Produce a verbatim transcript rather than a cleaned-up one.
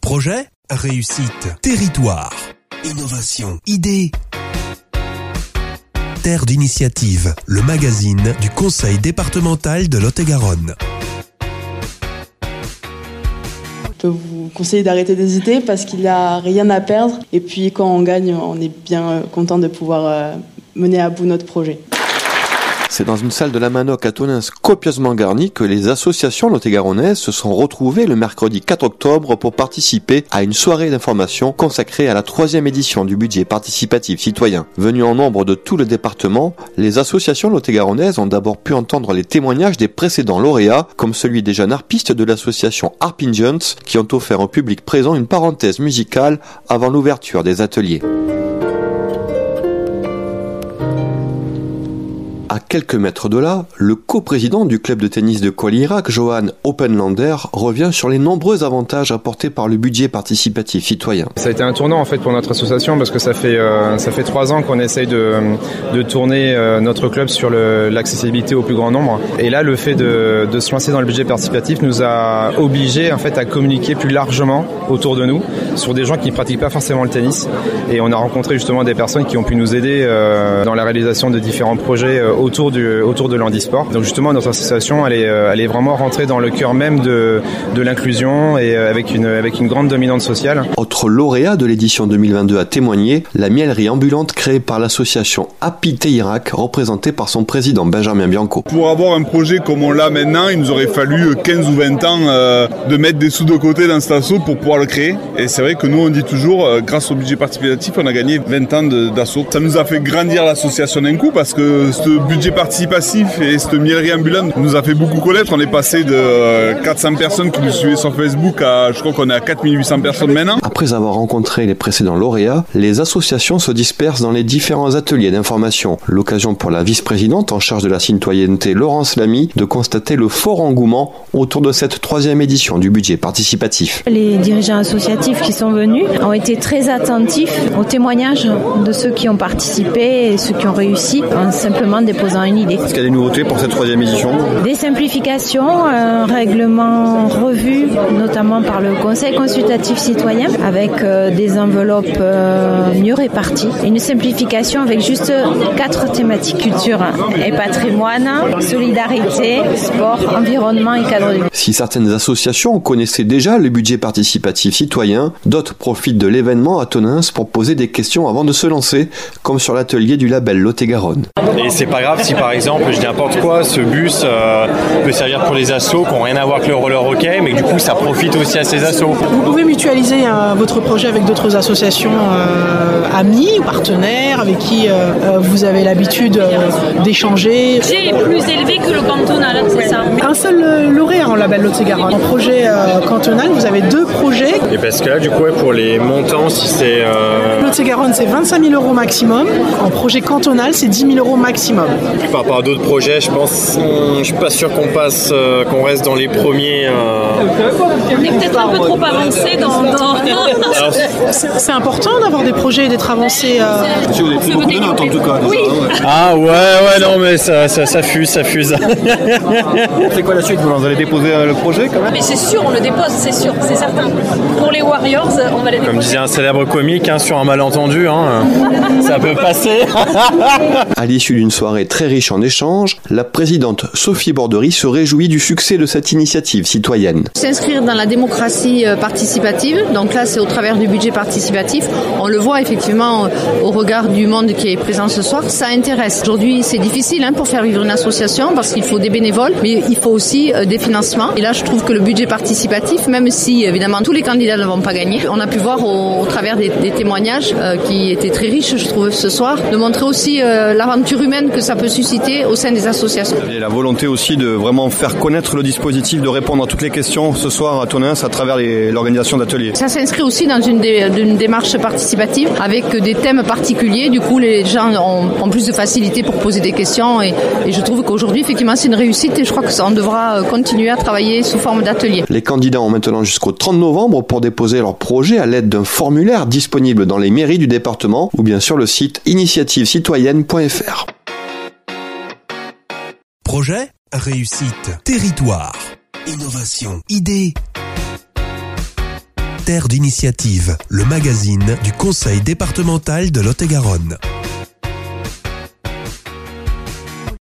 Projet, réussite, territoire, innovation, idée. Terre d'initiative, le magazine du Conseil départemental de Lot-et-Garonne. Je peux vous conseiller d'arrêter d'hésiter parce qu'il n'y a rien à perdre. Et puis quand on gagne, on est bien content de pouvoir mener à bout notre projet. C'est dans une salle de la Manoc à Tonneins copieusement garnie que les associations lot-et-garonnaises se sont retrouvées le mercredi quatre octobre pour participer à une soirée d'information consacrée à la troisième édition du budget participatif citoyen. Venues en nombre de tout le département, les associations lot-et-garonnaises ont d'abord pu entendre les témoignages des précédents lauréats, comme celui des jeunes harpistes de l'association Harpingians, qui ont offert au public présent une parenthèse musicale avant l'ouverture des ateliers. À quelques mètres de là, le coprésident du club de tennis de Colirac, Johan Oppenlander, revient sur les nombreux avantages apportés par le budget participatif citoyen. Ça a été un tournant en fait pour notre association parce que ça fait euh, ça fait trois ans qu'on essaye de de tourner euh, notre club sur le, l'accessibilité au plus grand nombre. Et là, le fait de de se lancer dans le budget participatif nous a obligés en fait à communiquer plus largement autour de nous sur des gens qui ne pratiquent pas forcément le tennis. Et on a rencontré justement des personnes qui ont pu nous aider euh, dans la réalisation de différents projets euh, autour du autour de l'handisport. Donc justement notre association elle est elle est vraiment rentrée dans le cœur même de de l'inclusion et avec une avec une grande dominante sociale. Autre lauréat de l'édition deux mille vingt-deux a témoigné, la miellerie ambulante créée par l'association Happy Teirac, représentée par son président Benjamin Bianco. Pour avoir un projet comme on l'a maintenant, il nous aurait fallu quinze ou vingt ans euh, de mettre des sous de côté dans cet asso pour pouvoir le créer. Et c'est vrai que nous on dit toujours euh, grâce au budget participatif, on a gagné vingt ans de, d'asso. Ça nous a fait grandir l'association d'un coup parce que ce budget participatif et cette miellerie ambulante nous a fait beaucoup connaître. On est passé de quatre cents personnes qui nous suivaient sur Facebook à, je crois qu'on est à quatre mille huit cents personnes maintenant. Après avoir rencontré les précédents lauréats, les associations se dispersent dans les différents ateliers d'information. L'occasion pour la vice-présidente en charge de la citoyenneté, Laurence Lamy, de constater le fort engouement autour de cette troisième édition du budget participatif. Les dirigeants associatifs qui sont venus ont été très attentifs aux témoignages de ceux qui ont participé et ceux qui ont réussi en simplement déposant une idée. Est-ce qu'il y a des nouveautés pour cette troisième édition ? Des simplifications, un règlement revu notamment par le Conseil consultatif citoyen avec euh, des enveloppes euh, mieux réparties. Une simplification avec juste quatre thématiques, culture et patrimoine, solidarité, sport, environnement et cadre de vie. Si certaines associations connaissaient déjà le budget participatif citoyen, d'autres profitent de l'événement à Tonneins pour poser des questions avant de se lancer, comme sur l'atelier du label Lot-et-Garonne. Et c'est pas grave si par exemple, je dis n'importe quoi, ce bus euh, peut servir pour les assos qui n'ont rien à voir avec le roller hockey, mais du coup ça profite aussi à ces assos. Vous pouvez mutualiser euh, votre projet avec d'autres associations euh, amis ou partenaires avec qui euh, vous avez l'habitude euh, d'échanger. Le budget est plus élevé que le cantonal, c'est ça. Un seul euh, lauréat en label Lot-et-Garonne. En projet euh, cantonal, vous avez deux projets. Et parce que là, du coup, ouais, pour les montants, si c'est... Euh... Lot-et-Garonne, c'est vingt-cinq mille euros maximum. En projet cantonal, c'est dix mille euros maximum. Par rapport à d'autres projets, je pense, hum, je suis pas sûr qu'on passe, euh, qu'on reste dans les premiers. Euh... On est peut-être un peu trop avancé dans. dans... Alors, c'est, c'est important d'avoir des projets et d'être avancé. Euh... Si vous êtes beaucoup de notes en tout cas. Oui. Ça, ouais. Ah ouais, ouais, non, mais ça, ça, ça fuse, ça fuse. C'est quoi la suite ? Vous allez déposer le projet quand même ? Mais c'est sûr, on le dépose, c'est sûr, c'est certain. Pour les Warriors, on va les déposer. Comme disait un célèbre comique, hein, sur un malentendu, hein, ça peut passer. À l'issue d'une soirée très riche en échanges, la présidente Sophie Bordery se réjouit du succès de cette initiative citoyenne. S'inscrire dans la démocratie participative, donc là c'est au travers du budget participatif, on le voit effectivement au regard du monde qui est présent ce soir, ça intéresse. Aujourd'hui c'est difficile hein, pour faire vivre une association parce qu'il faut des bénévoles, mais il faut aussi euh, des financements. Et là je trouve que le budget participatif, même si évidemment tous les candidats ne vont pas gagner, on a pu voir au, au travers des, des témoignages euh, qui étaient très riches je trouve ce soir, de montrer aussi euh, l'aventure humaine que ça peut susciter au sein des associations. Vous avez la volonté aussi de vraiment faire connaître le dispositif, de répondre à toutes les questions ce soir à Tonneins à travers les, l'organisation d'ateliers. Ça s'inscrit aussi dans une, dé, une démarche participative avec des thèmes particuliers. Du coup, les gens ont, ont plus de facilité pour poser des questions et, et je trouve qu'aujourd'hui, effectivement, c'est une réussite et je crois qu'on devra continuer à travailler sous forme d'atelier. Les candidats ont maintenant jusqu'au trente novembre pour déposer leur projet à l'aide d'un formulaire disponible dans les mairies du département ou bien sur le site initiative citoyenne point f r. Projet, réussite, territoire, innovation, idée. Terre d'initiative, le magazine du Conseil départemental de Lot-et-Garonne.